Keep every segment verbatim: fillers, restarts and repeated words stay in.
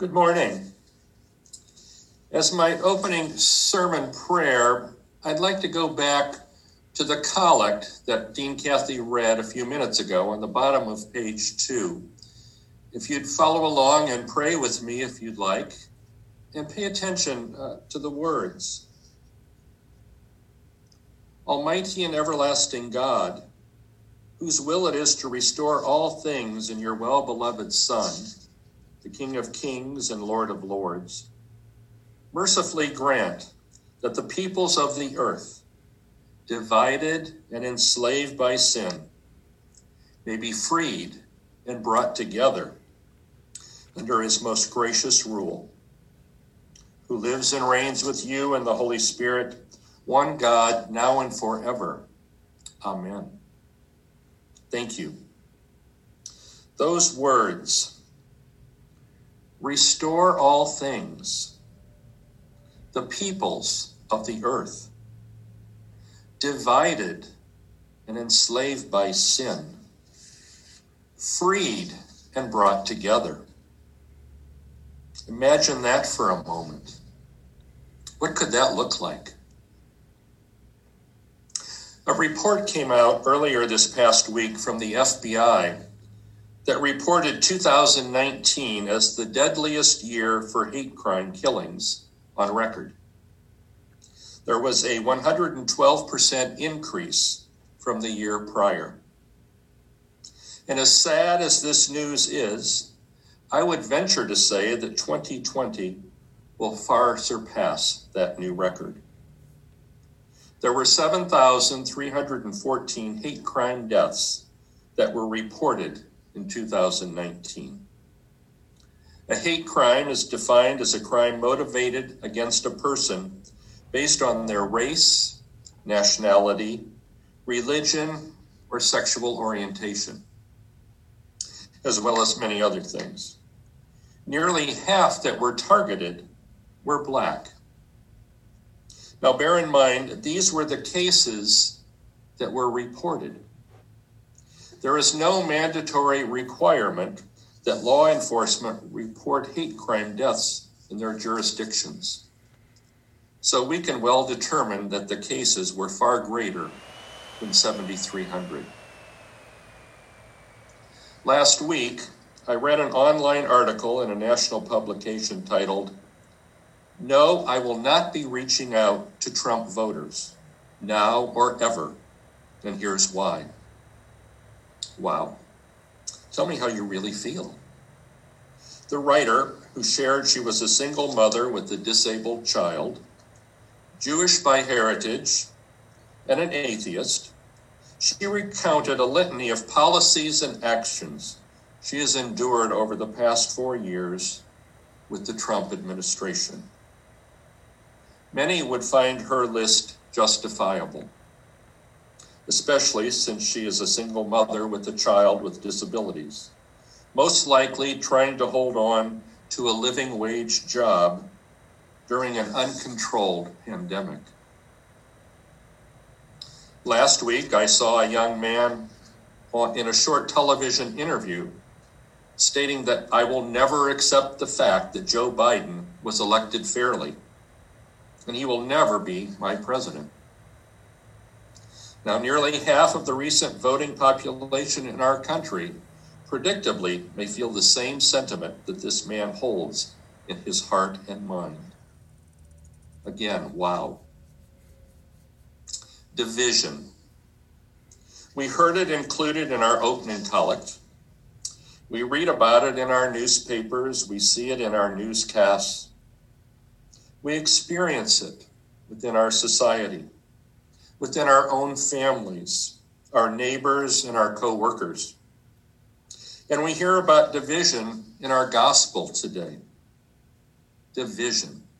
Good morning. As my opening sermon prayer, I'd like to go back to the collect that Dean Cathy read a few minutes ago on the bottom of page two. If you'd follow along and pray with me if you'd like, and pay attention uh, to the words. Almighty and everlasting God, whose will it is to restore all things in your well-beloved Son, the King of kings and Lord of lords, mercifully grant that the peoples of the earth, divided and enslaved by sin, may be freed and brought together under his most gracious rule, who lives and reigns with you and the Holy Spirit, one God, now and forever. Amen. Thank you. Those words, restore all things, the peoples of the earth, divided and enslaved by sin, freed and brought together. Imagine that for a moment. What could that look like? A report came out earlier this past week from the F B I that reported two thousand nineteen as the deadliest year for hate crime killings on record. There was a one hundred twelve percent increase from the year prior. And as sad as this news is, I would venture to say that twenty twenty will far surpass that new record. There were seven thousand three hundred fourteen hate crime deaths that were reported in two thousand nineteen. A hate crime is defined as a crime motivated against a person based on their race, nationality, religion, or sexual orientation, as well as many other things. Nearly half that were targeted were Black. Now, bear in mind, these were the cases that were reported. There is no mandatory requirement that law enforcement report hate crime deaths in their jurisdictions. So we can well determine that the cases were far greater than seventy-three hundred. Last week, I read an online article in a national publication titled, "No, I will not be reaching out to Trump voters, now or ever, and here's why." Wow. Tell me how you really feel. The writer, who shared she was a single mother with a disabled child, Jewish by heritage, and an atheist, she recounted a litany of policies and actions she has endured over the past four years with the Trump administration. Many would find her list justifiable, especially since she is a single mother with a child with disabilities, most likely trying to hold on to a living wage job during an uncontrolled pandemic. Last week, I saw a young man in a short television interview stating that I will never accept the fact that Joe Biden was elected fairly, and he will never be my president. Now, nearly half of the recent voting population in our country predictably may feel the same sentiment that this man holds in his heart and mind. Again, wow. Division. We heard it included in our opening collect. We read about it in our newspapers. We see it in our newscasts. We experience it within our society, within our own families, our neighbors, and our co-workers. And we hear about division in our gospel today. Division.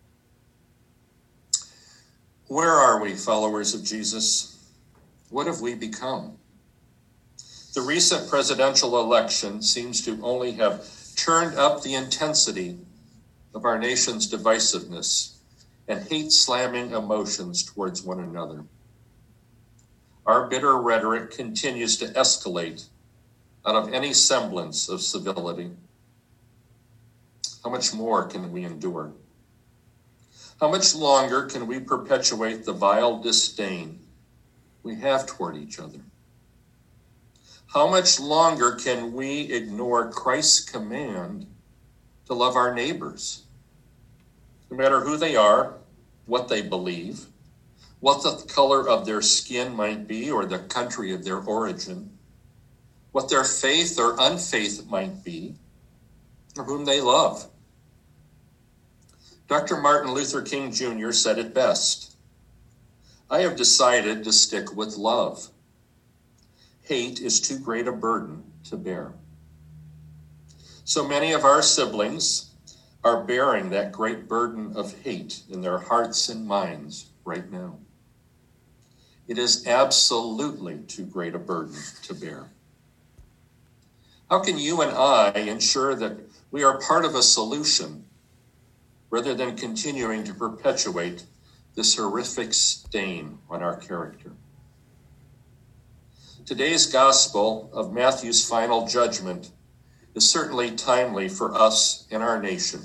Where are we, followers of Jesus? What have we become? The recent presidential election seems to only have turned up the intensity of our nation's divisiveness and hate-slamming emotions towards one another. Our bitter rhetoric continues to escalate out of any semblance of civility. How much more can we endure? How much longer can we perpetuate the vile disdain we have toward each other? How much longer can we ignore Christ's command to love our neighbors, no matter who they are, what they believe, what the color of their skin might be, or the country of their origin, what their faith or unfaith might be, or whom they love? Doctor Martin Luther King Junior said it best: "I have decided to stick with love. Hate is too great a burden to bear." So many of our siblings are bearing that great burden of hate in their hearts and minds right now. It is absolutely too great a burden to bear. How can you and I ensure that we are part of a solution rather than continuing to perpetuate this horrific stain on our character? Today's gospel of Matthew's final judgment is certainly timely for us and our nation.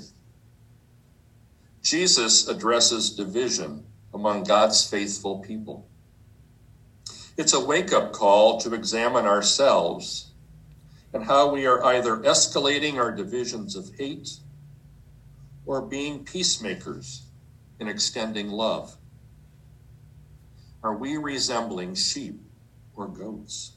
Jesus addresses division among God's faithful people. It's a wake-up call to examine ourselves and how we are either escalating our divisions of hate or being peacemakers in extending love. Are we resembling sheep or goats?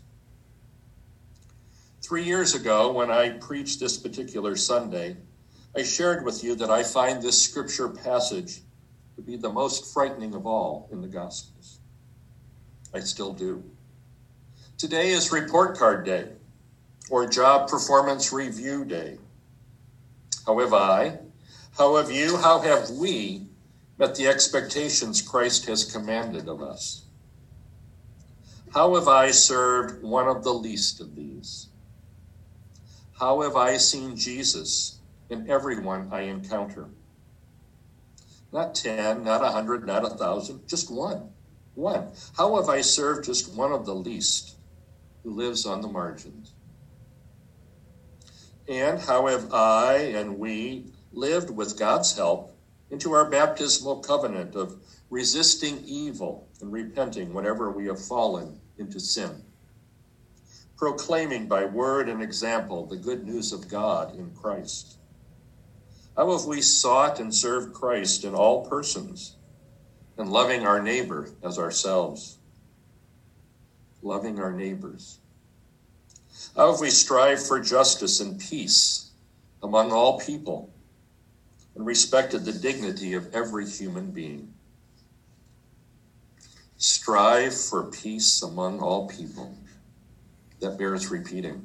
Three years ago, when I preached this particular Sunday, I shared with you that I find this scripture passage to be the most frightening of all in the Gospels. I still do. Today is Report Card Day, or Job Performance Review Day. How have I, how have you, how have we met the expectations Christ has commanded of us? How have I served one of the least of these? How have I seen Jesus in everyone I encounter? Not ten, not a hundred, not a thousand, just one. One. How have I served just one of the least who lives on the margins? And how have I and we lived with God's help into our baptismal covenant of resisting evil and repenting whenever we have fallen into sin, proclaiming by word and example the good news of God in Christ? How have we sought and served Christ in all persons, and loving our neighbor as ourselves? Loving our neighbors. How have we strived for justice and peace among all people, and respected the dignity of every human being? Strive for peace among all people. That bears repeating.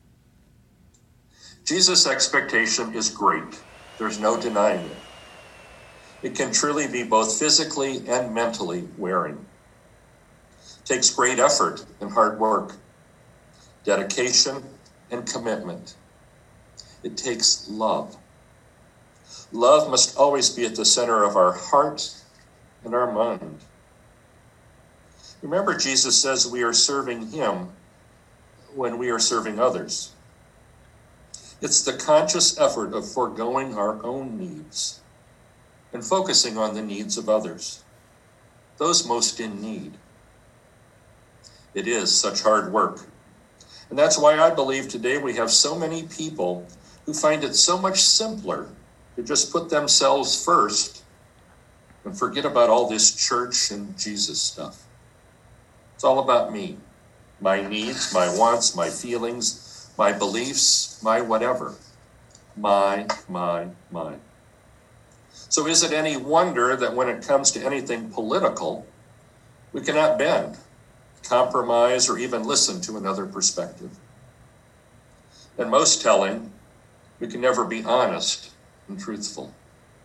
Jesus' expectation is great. There's no denying it. It can truly be both physically and mentally wearing. It takes great effort and hard work, dedication and commitment. It takes love. Love must always be at the center of our heart and our mind. Remember, Jesus says we are serving him when we are serving others. It's the conscious effort of foregoing our own needs and focusing on the needs of others, those most in need. It is such hard work. And that's why I believe today we have so many people who find it so much simpler to just put themselves first and forget about all this church and Jesus stuff. It's all about me, my needs, my wants, my feelings, my beliefs, my whatever. My, my, my. So is it any wonder that when it comes to anything political, we cannot bend, compromise, or even listen to another perspective? And most telling, we can never be honest and truthful.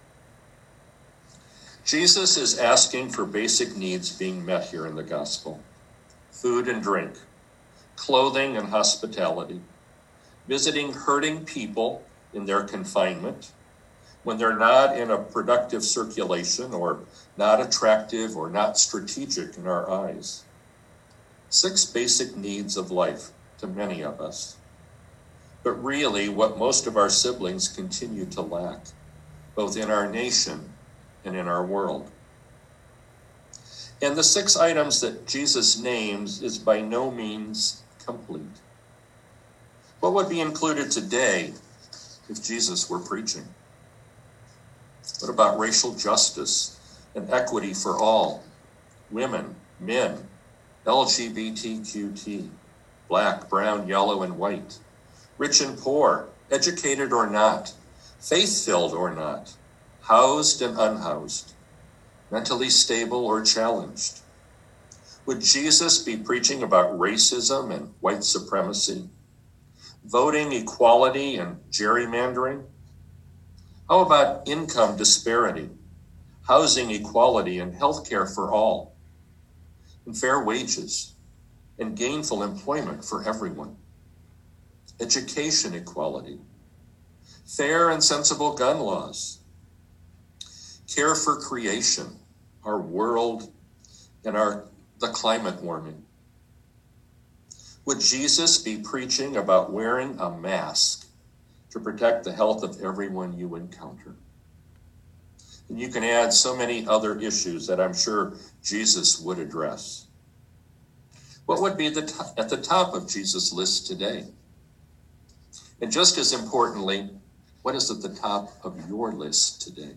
Jesus is asking for basic needs being met here in the gospel: food and drink, clothing and hospitality, visiting hurting people in their confinement, when they're not in a productive circulation or not attractive or not strategic in our eyes. Six basic needs of life to many of us. but really what most of our siblings continue to lack, both in our nation and in our world. And the six items that Jesus names is by no means complete. What would be included today if Jesus were preaching? What about racial justice and equity for all? Women, men, L G B T Q T, black, brown, yellow, and white, rich and poor, educated or not, faith-filled or not, housed and unhoused, mentally stable or challenged? Would Jesus be preaching about racism and white supremacy, voting equality and gerrymandering? How about income disparity, housing equality and health care for all, and fair wages and gainful employment for everyone, education equality, fair and sensible gun laws, care for creation, our world, and our the climate warming? Would Jesus be preaching about wearing a mask to protect the health of everyone you encounter? And you can add so many other issues that I'm sure Jesus would address. What would be the t- at the top of Jesus' list today? And just as importantly, what is at the top of your list today?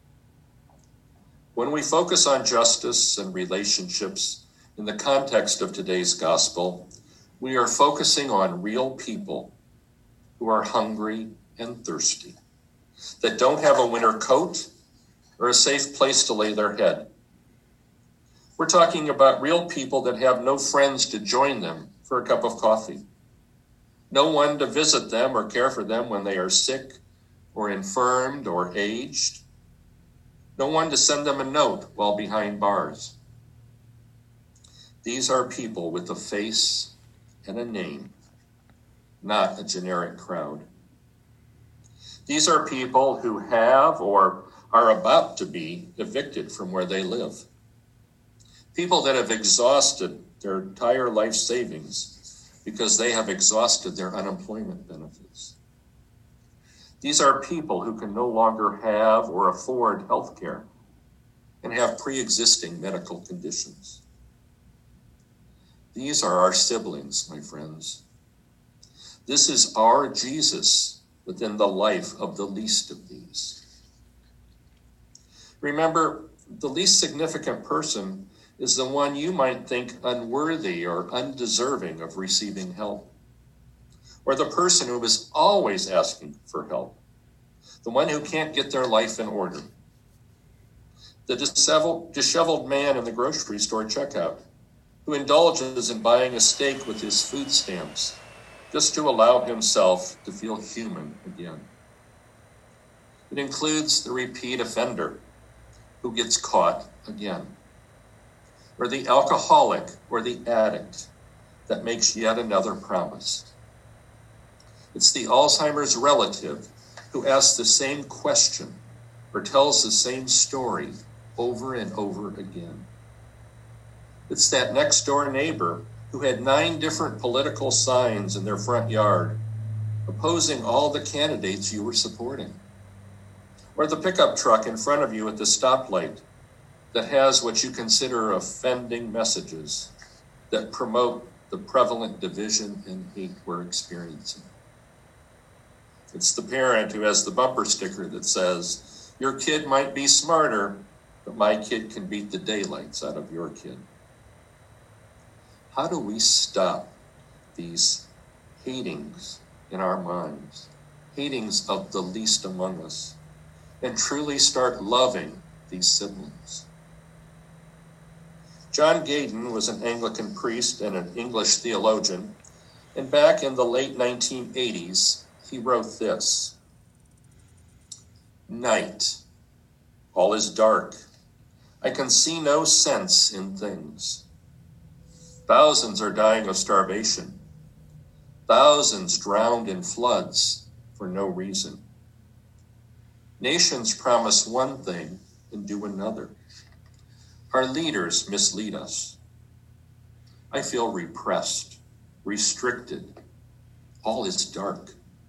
When we focus on justice and relationships in the context of today's gospel, we are focusing on real people who are hungry and thirsty, that don't have a winter coat or a safe place to lay their head. We're talking about real people that have no friends to join them for a cup of coffee, no one to visit them or care for them when they are sick or infirmed or aged, no one to send them a note while behind bars. These are people with a face and a name, not a generic crowd. These are people who have or are about to be evicted from where they live. People that have exhausted their entire life savings because they have exhausted their unemployment benefits. These are people who can no longer have or afford health care and have pre-existing medical conditions. These are our siblings, my friends. This is our Jesus within the life of the least of these. Remember, the least significant person is the one you might think unworthy or undeserving of receiving help, or the person who is always asking for help, the one who can't get their life in order, the disheveled, disheveled man in the grocery store checkout who indulges in buying a steak with his food stamps just to allow himself to feel human again. It includes the repeat offender who gets caught again, or the alcoholic or the addict that makes yet another promise. It's the Alzheimer's relative who asks the same question or tells the same story over and over again. It's that next door neighbor who had nine different political signs in their front yard opposing all the candidates you were supporting. Or the pickup truck in front of you at the stoplight that has what you consider offending messages that promote the prevalent division and hate we're experiencing. It's the parent who has the bumper sticker that says, "Your kid might be smarter, but my kid can beat the daylights out of your kid." How do we stop these hatings in our minds, hatings of the least among us, and truly start loving these siblings? John Gaydon was an Anglican priest and an English theologian, and back in the late nineteen eighties, he wrote this: "Night, all is dark. I can see no sense in things. Thousands are dying of starvation. Thousands drowned in floods for no reason. Nations promise one thing and do another. Our leaders mislead us. I feel repressed, restricted. All is dark.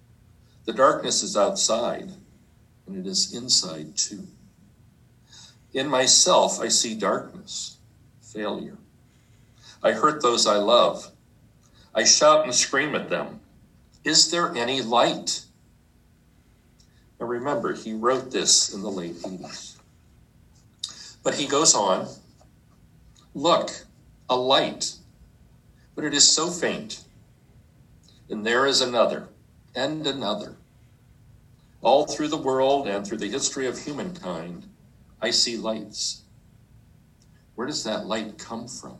The darkness is outside, and it is inside too. In myself, I see darkness, failure. I hurt those I love. I shout and scream at them. Is there any light? Now remember, he wrote this in the late eighties. But he goes on, look, a light, but it is so faint. And there is another, and another. All through the world and through the history of humankind, I see lights. Where does that light come from?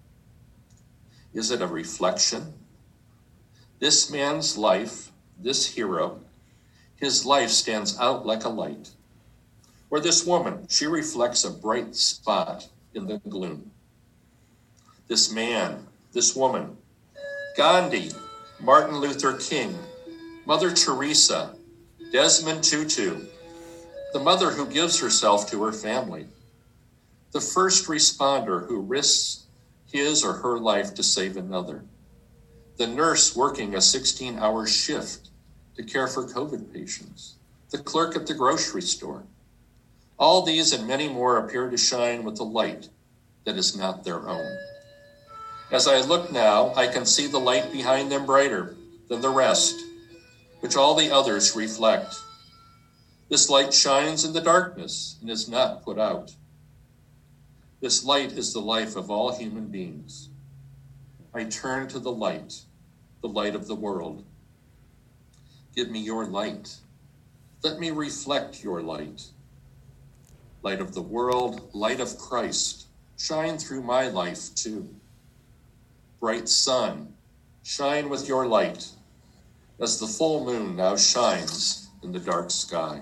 Is it a reflection? This man's life, this hero, his life stands out like a light. Or this woman, she reflects a bright spot in the gloom. This man, this woman, Gandhi, Martin Luther King, Mother Teresa, Desmond Tutu, the mother who gives herself to her family, the first responder who risks his or her life to save another, the nurse working a sixteen-hour shift to care for COVID patients, the clerk at the grocery store. All these and many more appear to shine with a light that is not their own. As I look now, I can see the light behind them brighter than the rest, which all the others reflect. This light shines in the darkness and is not put out. This light is the life of all human beings. I turn to the light, the light of the world. Give me your light. Let me reflect your light. Light of the world, light of Christ, shine through my life too. Bright sun, shine with your light, as the full moon now shines in the dark sky.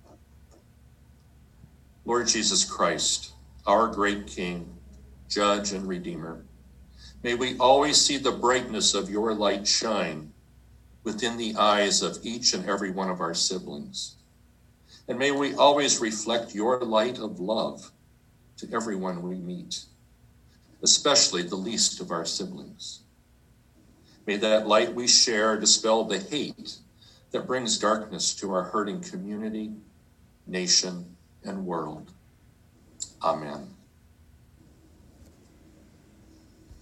Lord Jesus Christ, our great King, Judge and Redeemer, may we always see the brightness of your light shine within the eyes of each and every one of our siblings. And may we always reflect your light of love to everyone we meet, especially the least of our siblings. May that light we share dispel the hate that brings darkness to our hurting community, nation, and world. Amen.